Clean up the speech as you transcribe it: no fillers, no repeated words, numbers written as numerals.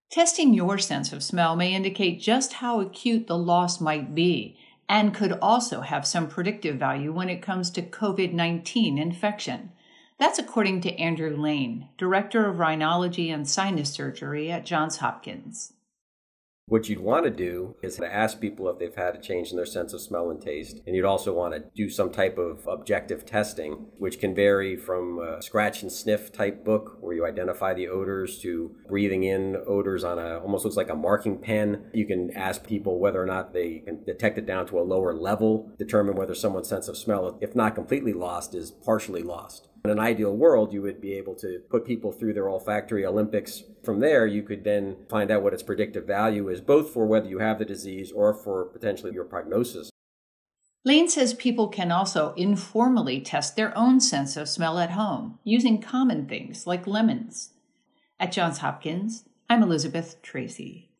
Testing your sense of smell may indicate just how acute the loss might be and could also have some predictive value when it comes to COVID-19 infection. That's according to Andrew Lane, Director of Rhinology and Sinus Surgery at Johns Hopkins. What you'd want to do is to ask people if they've had a change in their sense of smell and taste. And you'd also want to do some type of objective testing, which can vary from a scratch and sniff type book where you identify the odors to breathing in odors on almost looks like a marking pen. You can ask people whether or not they can detect it down to a lower level, determine whether someone's sense of smell, if not completely lost, is partially lost. In an ideal world, you would be able to put people through their olfactory Olympics. From there, you could then find out what its predictive value is, both for whether you have the disease or for potentially your prognosis. Lane says people can also informally test their own sense of smell at home using common things like lemons. At Johns Hopkins, I'm Elizabeth Tracy.